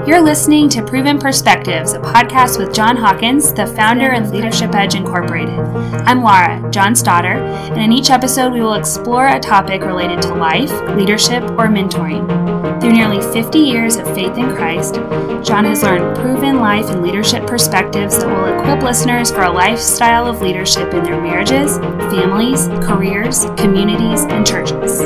You're listening to Proven Perspectives, a podcast with John Hawkins, the founder of Leadership Edge Incorporated. I'm Laura, John's daughter, and in each episode we will explore a topic related to life, leadership, or mentoring. Through nearly 50 years of faith in Christ, John has learned proven life and leadership perspectives that will equip listeners for a lifestyle of leadership in their marriages, families, careers, communities, and churches.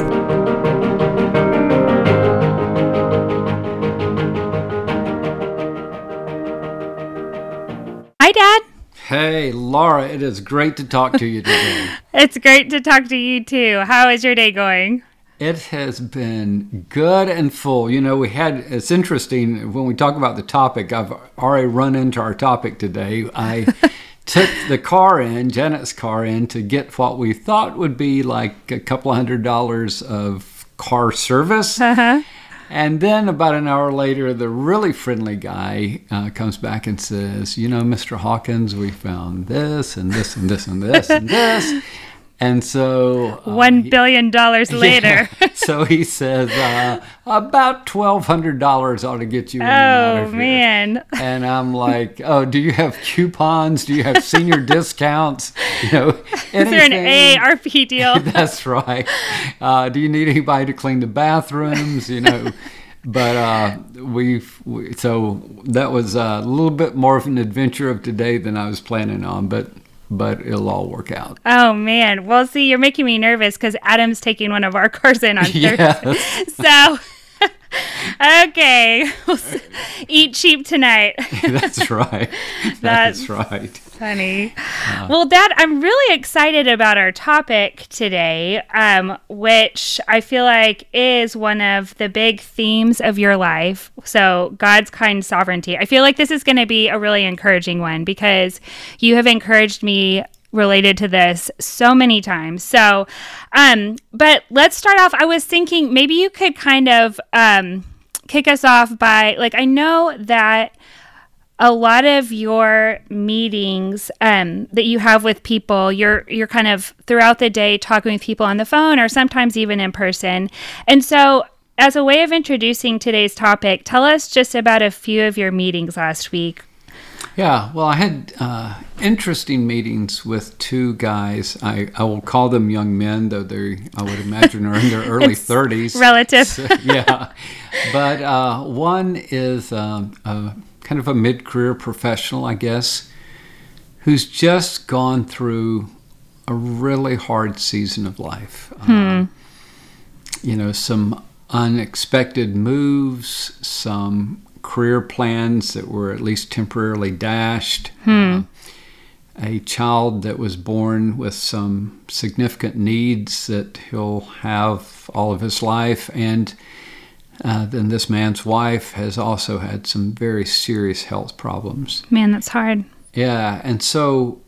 Hi, Dad. Hey, Laura, it is great to talk to you today. It's great to talk to you, too. How is your day going? It has been good and full. You know, it's interesting, when we talk about the topic, I've already run into our topic today. I took the car in, Janet's car in, to get what we thought would be like a couple $100 of car service. Uh-huh. And then about an hour later, the really friendly guy comes back and says, you know, Mr. Hawkins, we found this and this and this and this and this. And so... $1 billion later. Yeah, so he says, about $1,200 ought to get you in and out of here. Oh, man. And I'm like, oh, do you have coupons? Do you have senior discounts? You know, anything? Is there an AARP deal? That's right. Do you need anybody to clean the bathrooms? You know, but so that was a little bit more of an adventure of today than I was planning on, but it'll all work out. Oh, man. Well, see, you're making me nervous because Adam's taking one of our cars in on Thursday. Yes. So, okay. We'll eat cheap tonight. That's right. That's right. Funny. Well, Dad, I'm really excited about our topic today, which I feel like is one of the big themes of your life. So, God's kind sovereignty. I feel like this is going to be a really encouraging one because you have encouraged me related to this so many times. So, but let's start off. I was thinking maybe you could kind of kick us off by, like, I know that a lot of your meetings that you have with people, you're kind of throughout the day talking with people on the phone or sometimes even in person. And so as a way of introducing today's topic, tell us just about a few of your meetings last week. Yeah, well, I had interesting meetings with two guys. I will call them young men, though I would imagine are in their early 30s. Relative. So, yeah. But one is kind of a mid-career professional, I guess, who's just gone through a really hard season of life. You know, some unexpected moves, some career plans that were at least temporarily dashed, a child that was born with some significant needs that he'll have all of his life, and then this man's wife has also had some very serious health problems. Man, that's hard. Yeah, and so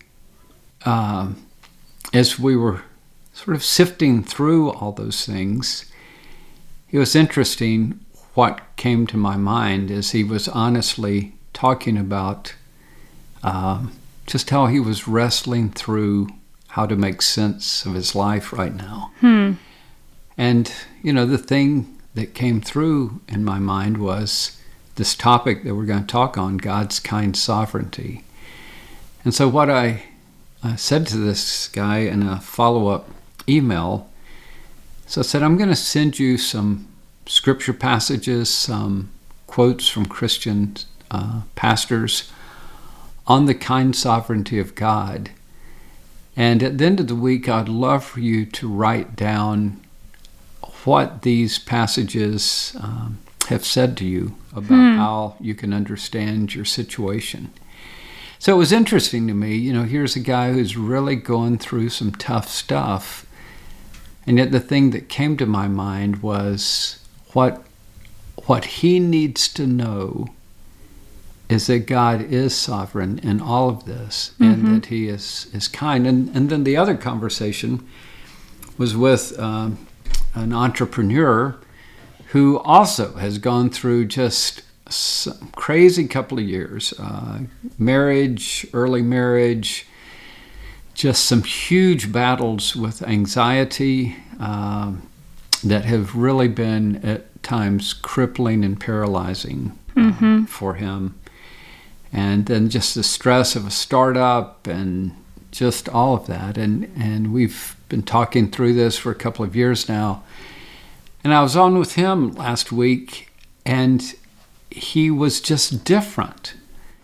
as we were sort of sifting through all those things, it was interesting. What came to my mind is he was honestly talking about just how he was wrestling through how to make sense of his life right now. And, you know, the thing that came through in my mind was this topic that we're going to talk on, God's kind sovereignty. And so what I said to this guy in a follow-up email, so I said, I'm going to send you some scripture passages, some quotes from Christian pastors on the kind sovereignty of God. And at the end of the week, I'd love for you to write down what these passages have said to you about how you can understand your situation. So it was interesting to me, you know, here's a guy who's really going through some tough stuff. And yet the thing that came to my mind was what he needs to know is that God is sovereign in all of this, and that he is kind. And then the other conversation was with an entrepreneur who also has gone through just some crazy couple of years, early marriage, just some huge battles with anxiety that have really been at times crippling and paralyzing. for him. And then just the stress of a startup and just all of that. And we've been talking through this for a couple of years now. And I was on with him last week, and he was just different.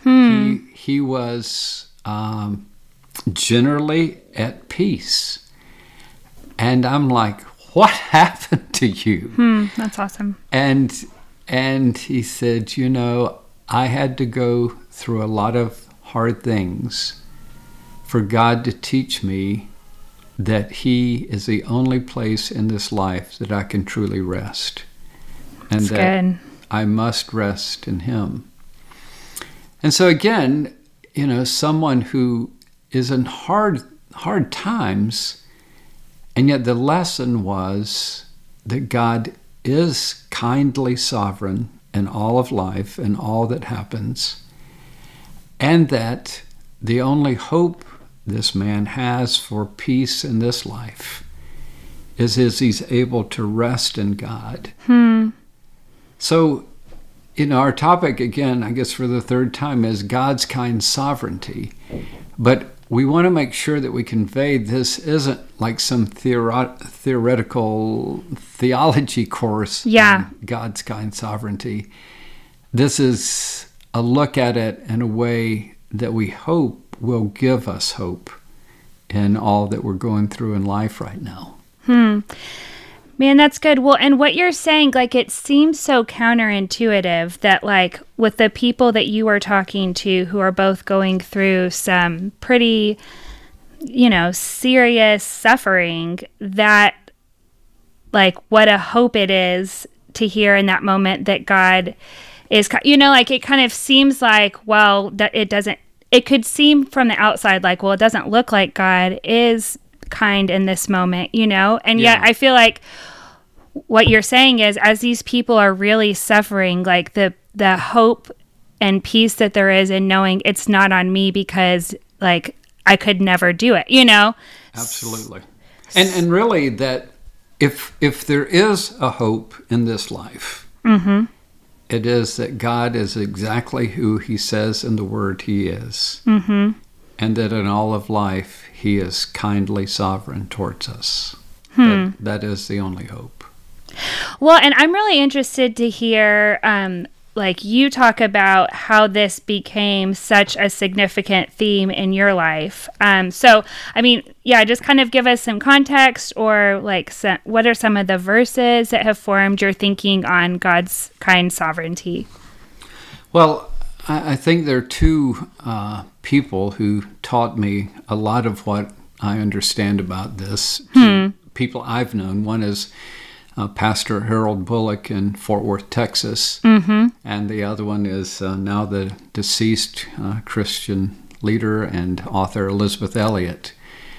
He was generally at peace. And I'm like, what happened to you? That's awesome. And he said, I had to go through a lot of hard things for God to teach me that He is the only place in this life that I can truly rest. And That's that good. I must rest in Him. And so again, someone who is in hard times, and yet the lesson was that God is kindly sovereign in all of life and all that happens, and that the only hope this man has for peace in this life is he's able to rest in God. So, our topic again, I guess for the third time, is God's kind sovereignty. But we want to make sure that we convey this isn't like some theoretical theology course on God's kind sovereignty. This is a look at it in a way that we hope will give us hope in all that we're going through in life right now. Man, that's good. Well, and what you're saying, it seems so counterintuitive that, with the people that you are talking to who are both going through some pretty, serious suffering, that, what a hope it is to hear in that moment that God is, it kind of seems that it could seem from the outside it doesn't look like God is kind in this moment, and yet I feel like what you're saying is, as these people are really suffering, the hope and peace that there is in knowing it's not on me because I could never do it, Absolutely. And really that if there is a hope in this life, it is that God is exactly who He says in the Word He is. And that in all of life, He is kindly sovereign towards us. That is the only hope. Well, and I'm really interested to hear, you talk about how this became such a significant theme in your life. So, just kind of give us some context, or what are some of the verses that have formed your thinking on God's kind sovereignty? Well, I think there are two people who taught me a lot of what I understand about this. Two people I've known. One is Pastor Harold Bullock in Fort Worth, Texas. And the other one is now the deceased Christian leader and author Elizabeth Elliot.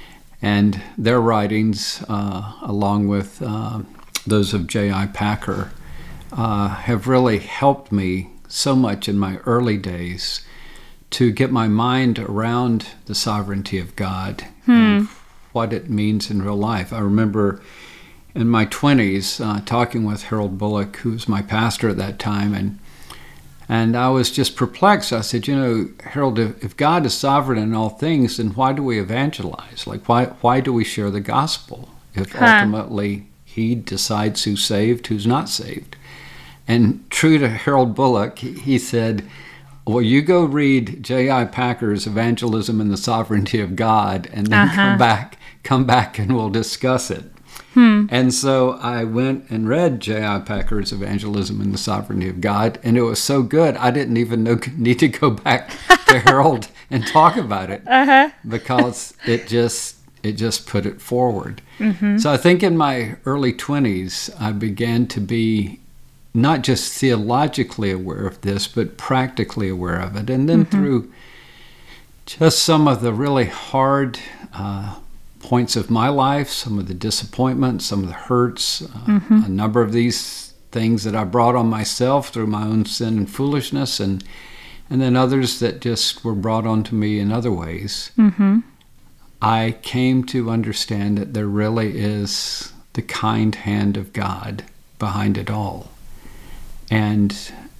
And their writings, along with those of J.I. Packer, have really helped me so much in my early days to get my mind around the sovereignty of God and what it means in real life. I remember in my 20s talking with Harold Bullock, who was my pastor at that time, and I was just perplexed. I said, Harold, if God is sovereign in all things, then why do we evangelize? Why do we share the gospel if ultimately He decides who's saved, who's not saved? And true to Harold Bullock, he said, well, you go read J.I. Packer's Evangelism and the Sovereignty of God, and then come back and we'll discuss it. And so I went and read J.I. Packer's Evangelism and the Sovereignty of God, and it was so good I didn't even need to go back to Harold and talk about it because it just put it forward. So I think in my early 20s I began to be not just theologically aware of this, but practically aware of it. And then through just some of the really hard points of my life, some of the disappointments, some of the hurts, a number of these things that I brought on myself through my own sin and foolishness, and then others that just were brought onto me in other ways. I came to understand that there really is the kind hand of God behind it all. And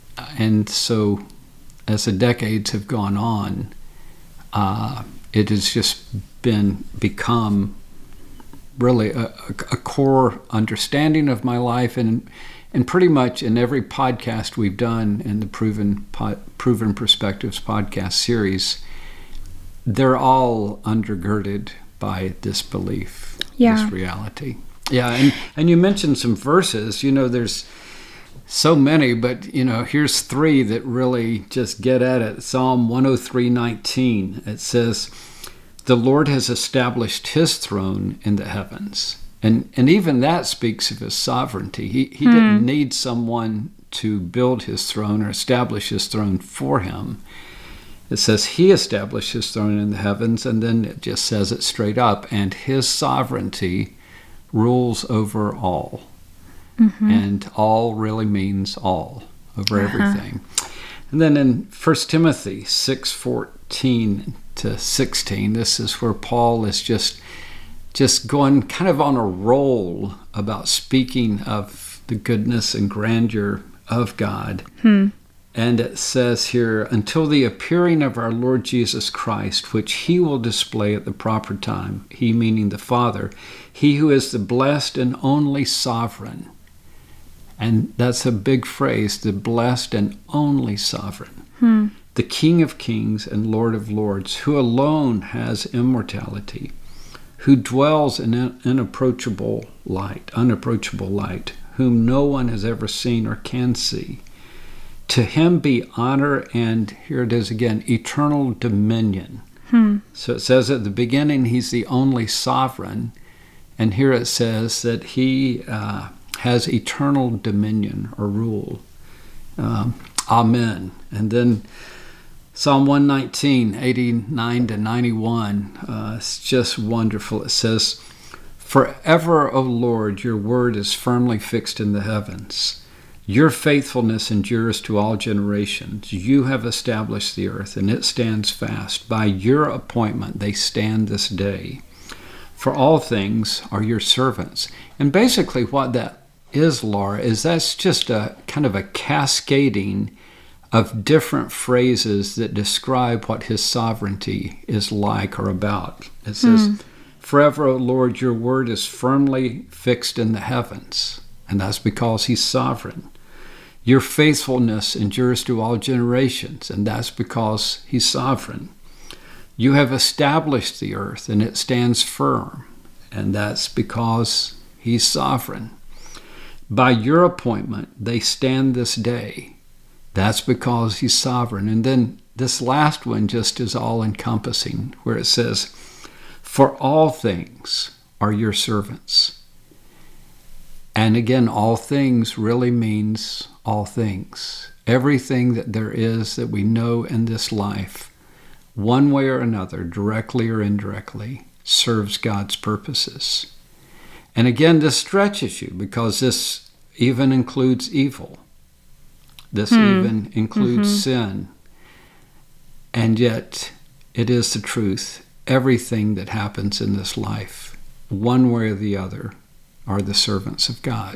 And so as the decades have gone on, it has just become really a core understanding of my life, and pretty much in every podcast we've done in the Proven Perspectives podcast series, they're all undergirded by this belief, this reality. Yeah, and you mentioned some verses. There's so many, but here's three that really just get at it. Psalm 103:19. It says, "The Lord has established his throne in the heavens." And even that speaks of his sovereignty. He didn't need someone to build his throne or establish his throne for him. It says he established his throne in the heavens, and then it just says it straight up, and his sovereignty rules over all. And all really means all, over everything. And then in 1 Timothy 6:14 to 16, this is where Paul is just going kind of on a roll about speaking of the goodness and grandeur of God. And it says here, "Until the appearing of our Lord Jesus Christ, which he will display at the proper time," he meaning the Father, "he who is the blessed and only sovereign." And that's a big phrase, the blessed and only sovereign. "The King of kings and Lord of lords, who alone has immortality, who dwells in unapproachable light, whom no one has ever seen or can see. To him be honor," and here it is again, "eternal dominion." So it says at the beginning he's the only sovereign, and here it says that he has eternal dominion or rule. Amen. And then Psalm 119, 89 to 91, it's just wonderful. It says, "Forever, O Lord, your word is firmly fixed in the heavens. Your faithfulness endures to all generations. You have established the earth, and it stands fast. By your appointment they stand this day. For all things are your servants." And basically what that is, Laura, is that's just a kind of a cascading of different phrases that describe what his sovereignty is like or about. It says, "Forever, O Lord, your word is firmly fixed in the heavens." And that's because he's sovereign. "Your faithfulness endures to all generations." And that's because he's sovereign. "You have established the earth, and it stands firm." And that's because he's sovereign. "By your appointment, they stand this day." That's because he's sovereign. And then this last one just is all-encompassing, where it says, "For all things are your servants." And again, all things really means all things. Everything that there is that we know in this life, one way or another, directly or indirectly, serves God's purposes. And again, this stretches you because this even includes evil. This even includes sin. And yet, it is the truth. Everything that happens in this life, one way or the other, are the servants of God.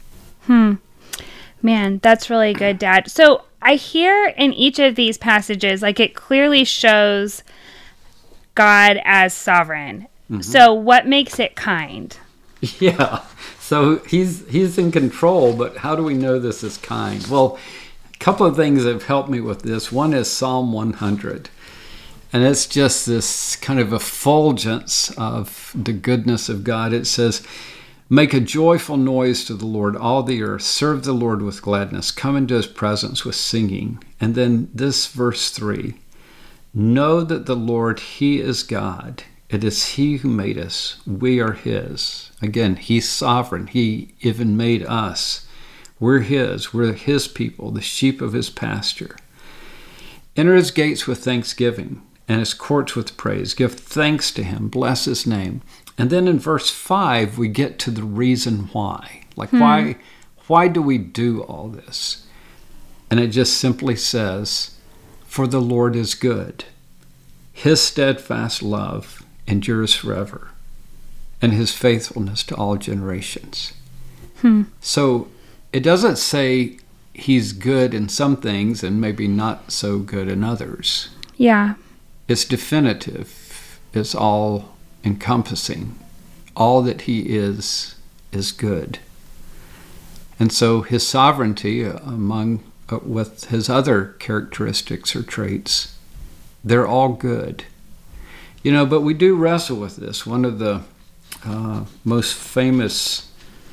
Man, that's really good, Dad. So I hear in each of these passages, like it clearly shows God as sovereign. So what makes it kind? Yeah, so he's in control, but how do we know this is kind? Well, a couple of things have helped me with this. One is Psalm 100, and it's just this kind of effulgence of the goodness of God. It says, "Make a joyful noise to the Lord, all the earth. Serve the Lord with gladness. Come into his presence with singing." And then this verse 3, "Know that the Lord, he is God. It is he who made us. We are his." Again, he's sovereign. He even made us. We're his. We're his people, the sheep of his pasture. "Enter his gates with thanksgiving and his courts with praise. Give thanks to him. Bless his name." And then in verse 5, we get to the reason why. Like, why do we do all this? And it just simply says, "For the Lord is good. His steadfast love endures forever, and his faithfulness to all generations." So it doesn't say he's good in some things and maybe not so good in others. Yeah. It's definitive. It's all encompassing. All that he is good. And so his sovereignty among with his other characteristics or traits, they're all good. But we do wrestle with this. One of the most famous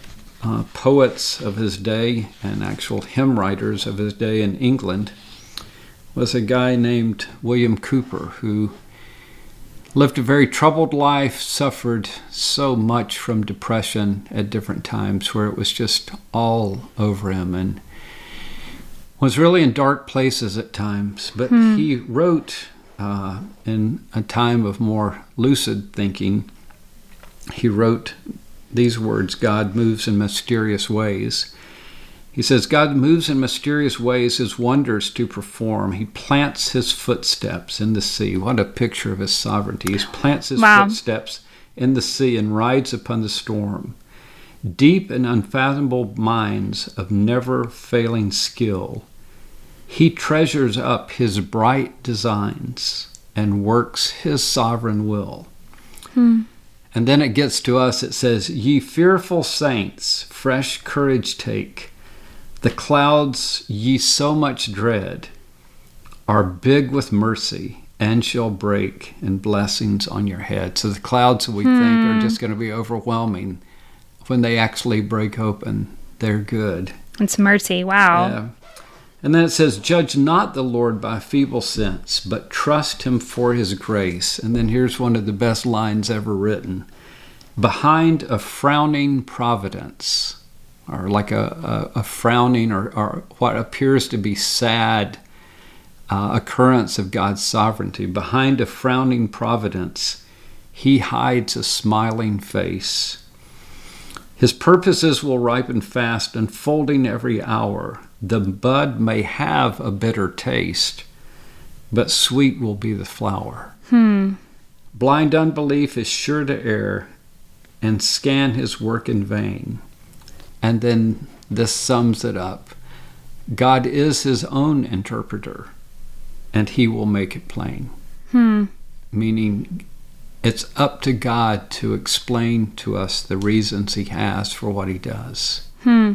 poets of his day and actual hymn writers of his day in England was a guy named William Cowper, who lived a very troubled life, suffered so much from depression at different times where it was just all over him, and was really in dark places at times. But he wrote in a time of more lucid thinking, he wrote these words, "God moves in mysterious ways." He says, "God moves in mysterious ways, his wonders to perform. He plants his footsteps in the sea." What a picture of his sovereignty. He plants his footsteps in the sea and rides upon the storm. Deep and unfathomable minds of never-failing skill, he treasures up his bright designs and works his sovereign will. And then it gets to us, it says, "Ye fearful saints, fresh courage take. The clouds ye so much dread are big with mercy and shall break in blessings on your head." So the clouds we think are just going to be overwhelming, when they actually break open, they're good. It's mercy. Wow. Yeah. And then it says, "Judge not the Lord by feeble sense, but trust him for his grace." And then here's one of the best lines ever written. "Behind a frowning providence," or like a frowning or what appears to be sad occurrence of God's sovereignty, behind a frowning providence, he hides a smiling face. His purposes will ripen fast, unfolding every hour. The bud may have a bitter taste, but sweet will be the flower. Blind unbelief is sure to err and scan his work in vain. And then this sums it up. God is his own interpreter, and he will make it plain. Meaning, it's up to God to explain to us the reasons he has for what he does.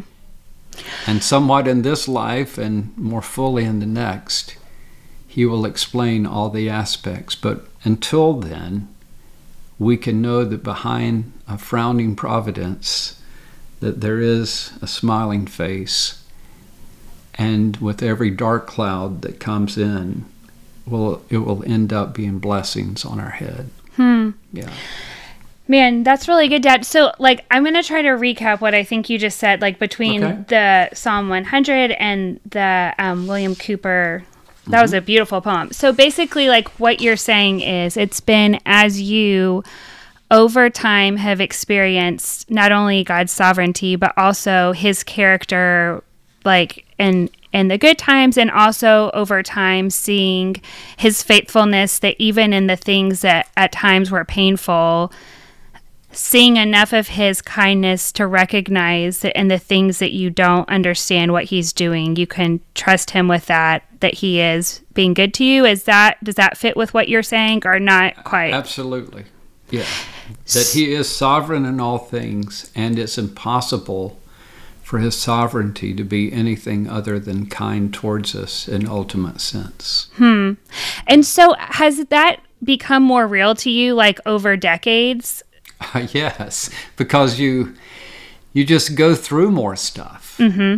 And somewhat in this life and more fully in the next, he will explain all the aspects. But until then, we can know that behind a frowning providence, that there is a smiling face. And with every dark cloud that comes in, it will end up being blessings on our head. Yeah. Man, that's really good, Dad. So, I'm going to try to recap what I think you just said, between the Psalm 100 and the William Cowper. That was a beautiful poem. So, basically, what you're saying is it's been as you, over time, have experienced not only God's sovereignty, but also his character, in the good times, and also over time seeing his faithfulness, that even in the things that at times were painful, seeing enough of his kindness to recognize that in the things that you don't understand what he's doing, you can trust him with that he is being good to you. Does that fit with what you're saying, or not quite? Absolutely. Yeah. That he is sovereign in all things, and it's impossible for his sovereignty to be anything other than kind towards us in ultimate sense. And so has that become more real to you, over decades? Yes, because you just go through more stuff.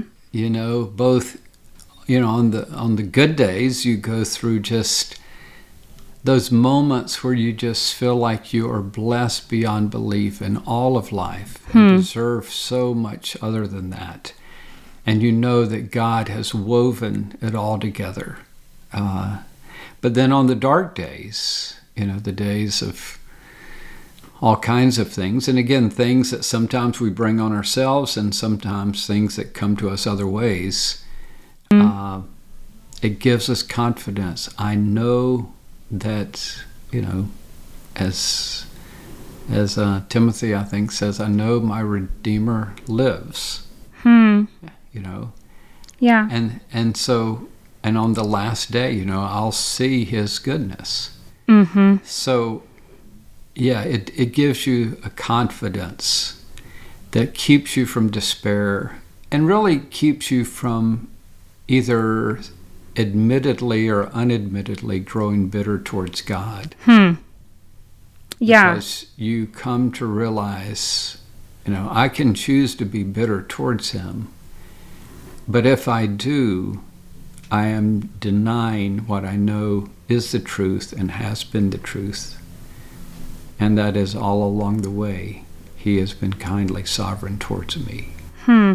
Both, on the good days, you go through just those moments where you just feel like you are blessed beyond belief in all of life and deserve so much other than that. And you know that God has woven it all together. But then on the dark days, the days of all kinds of things, and again, things that sometimes we bring on ourselves and sometimes things that come to us other ways, it gives us confidence. I know that, as Timothy, I think, says, I know my Redeemer lives. Yeah. And so, and on the last day, you know, I'll see his goodness. Mm-hmm. So, yeah, it gives you a confidence that keeps you from despair and really keeps you from either admittedly or unadmittedly growing bitter towards God. Yeah. Because you come to realize, you know, I can choose to be bitter towards him, but if I do, I am denying what I know is the truth and has been the truth. And that is all along the way, he has been kindly sovereign towards me. Yeah.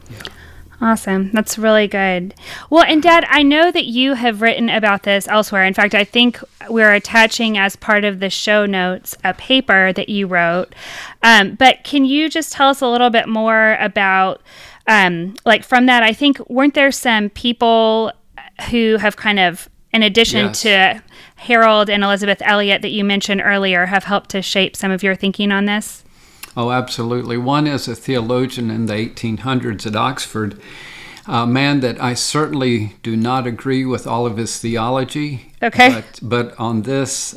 Awesome. That's really good. Well, and Dad, I know that you have written about this elsewhere. In fact, I think we're attaching as part of the show notes a paper that you wrote. But can you just tell us a little bit more about, like from that, I think, weren't there some people who have kind of, in addition Yes. to Harold and Elizabeth Elliot that you mentioned earlier, have helped to shape some of your thinking on this? Oh, absolutely. One is a theologian in the 1800s at Oxford, a man that I certainly do not agree with all of his theology. Okay. But on this,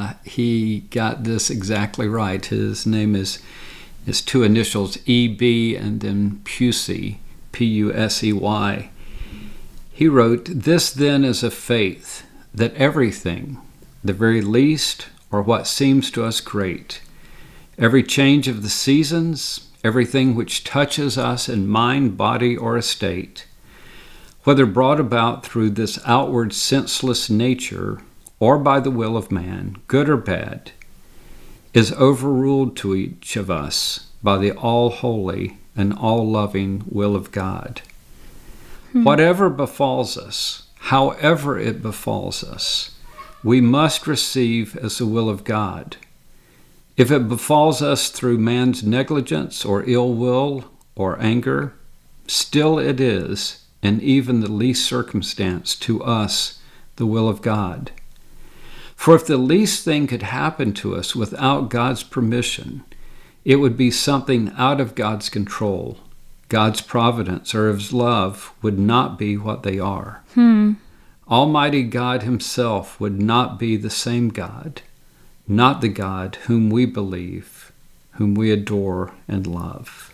he got this exactly right. His name is two initials, E.B. and then Pusey, P-U-S-E-Y. He wrote, "This then is a faith that everything, the very least or what seems to us great, every change of the seasons, everything which touches us in mind, body, or estate, whether brought about through this outward senseless nature or by the will of man, good or bad, is overruled to each of us by the all-holy and all-loving will of God. Whatever befalls us, however it befalls us, we must receive as the will of God. If it befalls us through man's negligence or ill will or anger, still it is, in even the least circumstance, to us the will of God. For if the least thing could happen to us without God's permission, it would be something out of God's control. God's providence or his love would not be what they are. Almighty God himself would not be the same God, not the God whom we believe, whom we adore and love."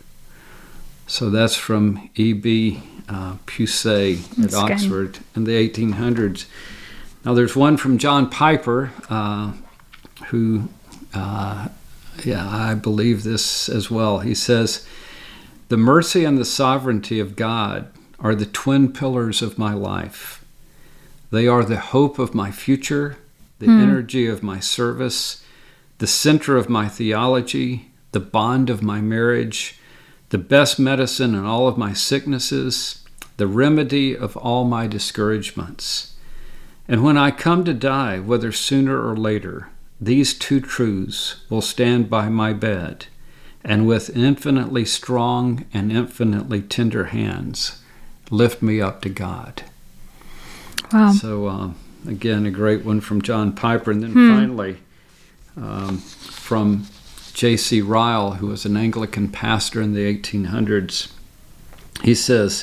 So that's from E.B. Pusey at Oxford in the 1800s. Now there's one from John Piper, who, I believe this as well. He says, "The mercy and the sovereignty of God are the twin pillars of my life. They are the hope of my future, the energy of my service, the center of my theology, the bond of my marriage, the best medicine in all of my sicknesses, the remedy of all my discouragements. And when I come to die, whether sooner or later, these two truths will stand by my bed, and with infinitely strong and infinitely tender hands, lift me up to God." Wow. So, again, a great one from John Piper. And then finally, from J.C. Ryle, who was an Anglican pastor in the 1800s, he says,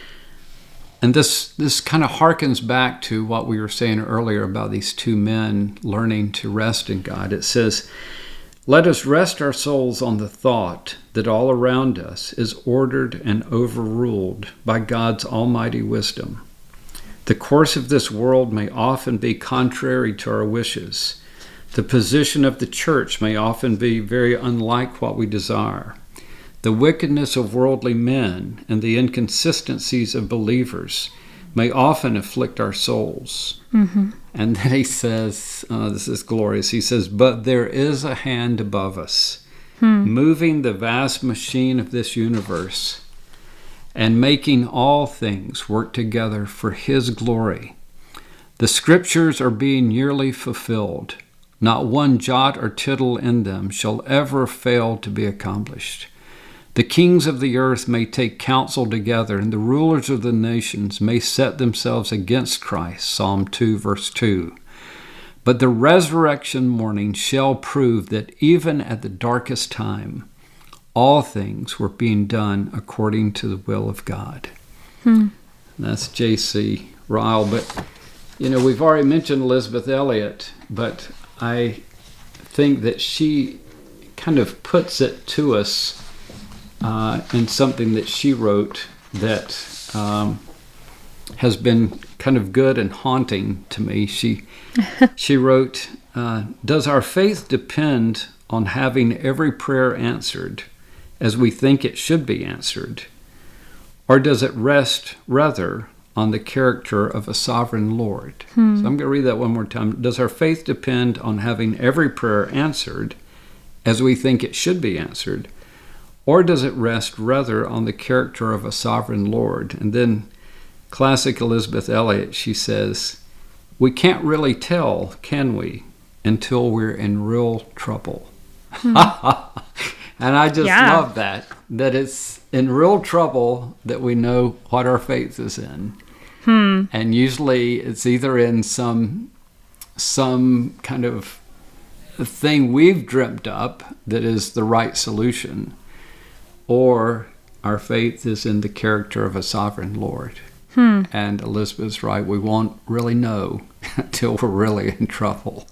and this kind of harkens back to what we were saying earlier about these two men learning to rest in God. It says, "Let us rest our souls on the thought that all around us is ordered and overruled by God's almighty wisdom. The course of this world may often be contrary to our wishes. The position of the church may often be very unlike what we desire. The wickedness of worldly men and the inconsistencies of believers may often afflict our souls." And then he says, this is glorious, he says, "But there is a hand above us, moving the vast machine of this universe and making all things work together for his glory. The scriptures are being yearly fulfilled. Not one jot or tittle in them shall ever fail to be accomplished. The kings of the earth may take counsel together, and the rulers of the nations may set themselves against Christ." Psalm 2, verse 2. "But the resurrection morning shall prove that even at the darkest time, all things were being done according to the will of God." That's J.C. Ryle. But, we've already mentioned Elisabeth Elliot, but I think that she kind of puts it to us in something that she wrote that has been kind of good and haunting to me. She wrote, does our faith depend on having every prayer answered as we think it should be answered? Or does it rest rather on the character of a sovereign Lord? So I'm going to read that one more time. Does our faith depend on having every prayer answered as we think it should be answered? Or does it rest rather on the character of a sovereign Lord? And then classic Elisabeth Elliot, she says, we can't really tell, can we, until we're in real trouble. And I just love that it's in real trouble that we know what our faith is in. And usually it's either in some kind of thing we've dreamt up that is the right solution, or our faith is in the character of a sovereign Lord. And Elizabeth's right, we won't really know until we're really in trouble.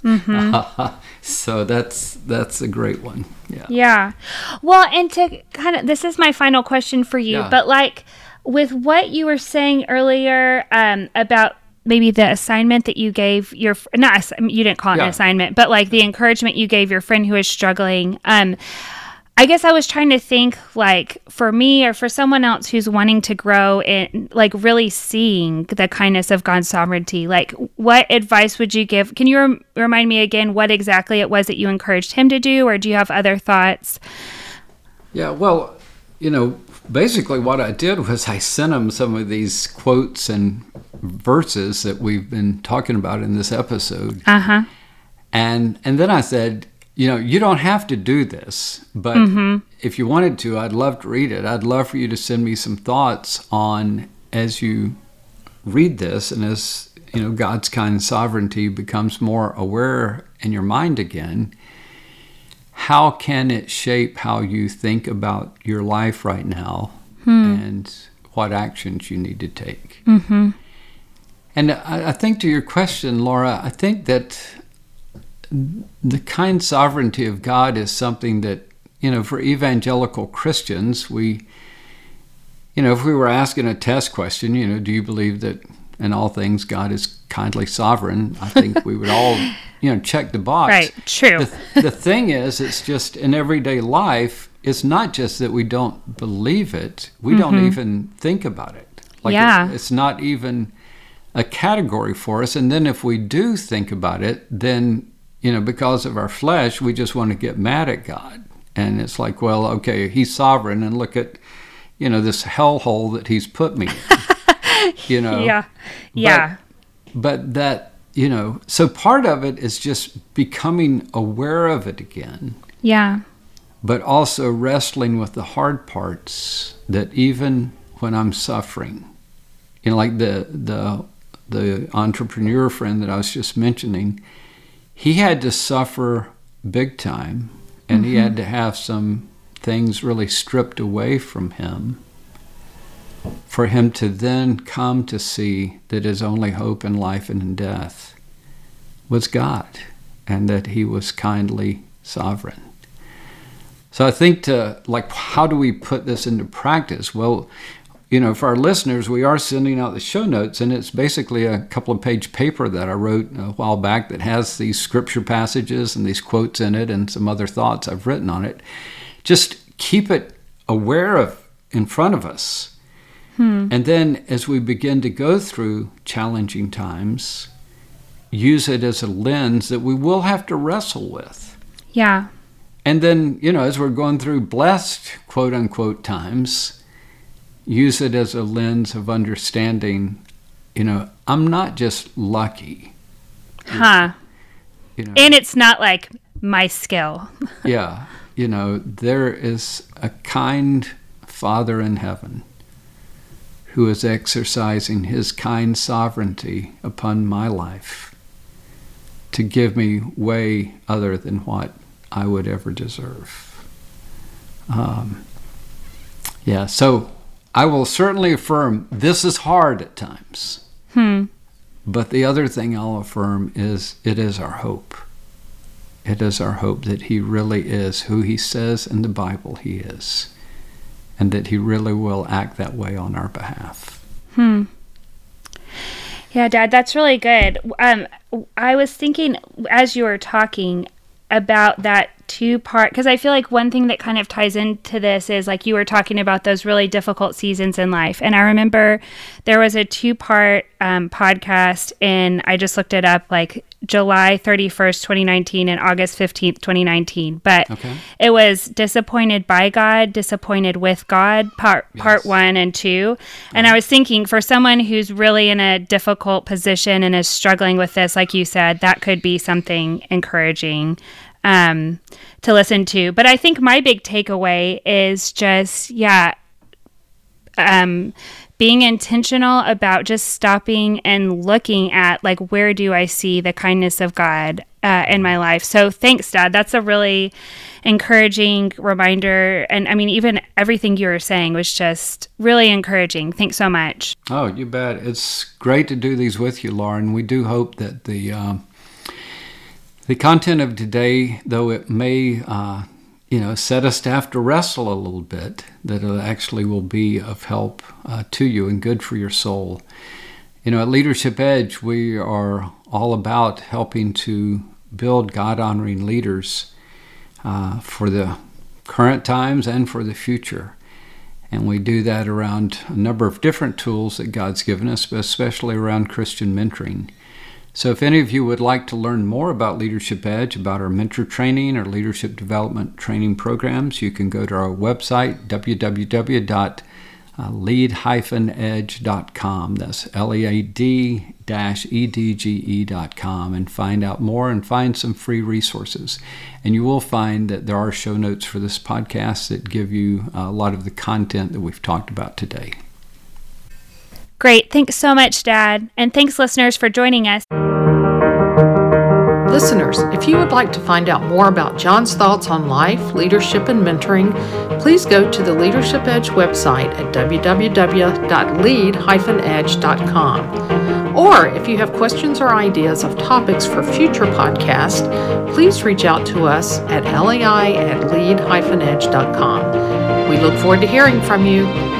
So that's a great one. Yeah. Well, and to kind of, this is my final question for you, but like with what you were saying earlier about maybe the assignment that you gave you didn't call it an assignment, but like the encouragement you gave your friend who is struggling. I guess I was trying to think, like, for me or for someone else who's wanting to grow in, like, really seeing the kindness of God's sovereignty. Like, what advice would you give? Can you remind me again what exactly it was that you encouraged him to do, or do you have other thoughts? Yeah, well, basically what I did was I sent him some of these quotes and verses that we've been talking about in this episode. And then I said, you don't have to do this, but if you wanted to, I'd love to read it. I'd love for you to send me some thoughts on, as you read this and as, God's kind sovereignty becomes more aware in your mind again, how can it shape how you think about your life right now and what actions you need to take? And I think to your question, Laura, I think that the kind sovereignty of God is something that, for evangelical Christians, if we were asking a test question, do you believe that in all things God is kindly sovereign? I think we would all, check the box. Right, true. The thing is, it's just in everyday life, it's not just that we don't believe it, we don't even think about it. It's not even a category for us. And then if we do think about it, then because of our flesh, we just want to get mad at God. And it's like, well, okay, he's sovereign, and look at, this hellhole that he's put me in, But that, so part of it is just becoming aware of it again. Yeah. But also wrestling with the hard parts that even when I'm suffering, like the entrepreneur friend that I was just mentioning, he had to suffer big time, and he had to have some things really stripped away from him for him to then come to see that his only hope in life and in death was God, and that he was kindly sovereign. So I think how do we put this into practice? Well, for our listeners, we are sending out the show notes, and it's basically a couple of page paper that I wrote a while back that has these scripture passages and these quotes in it and some other thoughts I've written on it. Just keep it aware of in front of us. And then as we begin to go through challenging times, use it as a lens that we will have to wrestle with. Yeah. And then, as we're going through blessed, quote unquote, times, use it as a lens of understanding, I'm not just lucky. And it's not like my skill. Yeah. There is a kind Father in heaven who is exercising his kind sovereignty upon my life to give me way other than what I would ever deserve. So I will certainly affirm this is hard at times. But the other thing I'll affirm is it is our hope. It is our hope that he really is who he says in the Bible he is, and that he really will act that way on our behalf. Yeah, Dad, that's really good. I was thinking as you were talking about that two-part, because I feel like one thing that kind of ties into this is like you were talking about those really difficult seasons in life. And I remember there was a two-part podcast, and I just looked it up, like July 31st, 2019 and August 15th, 2019. But it was Disappointed by God, Disappointed with God, part 1 and 2. And I was thinking, for someone who's really in a difficult position and is struggling with this, like you said, that could be something encouraging to listen to. But I think my big takeaway is just, being intentional about just stopping and looking at, like, where do I see the kindness of God in my life? So thanks, Dad. That's a really encouraging reminder. And I mean, even everything you were saying was just really encouraging. Thanks so much. Oh, you bet. It's great to do these with you, Lauren. We do hope that the content of today, though it may set us to have to wrestle a little bit, that it actually will be of help to you and good for your soul. At Leadership Edge, we are all about helping to build God-honoring leaders for the current times and for the future. And we do that around a number of different tools that God's given us, but especially around Christian mentoring. So if any of you would like to learn more about Leadership Edge, about our mentor training or leadership development training programs, you can go to our website, www.lead-edge.com. That's LEAD-EDGE.com, and find out more and find some free resources. And you will find that there are show notes for this podcast that give you a lot of the content that we've talked about today. Great. Thanks so much, Dad. And thanks, listeners, for joining us. Listeners, if you would like to find out more about John's thoughts on life, leadership, and mentoring, please go to the Leadership Edge website at www.lead-edge.com. Or if you have questions or ideas of topics for future podcasts, please reach out to us at lei@lead-edge.com. We look forward to hearing from you.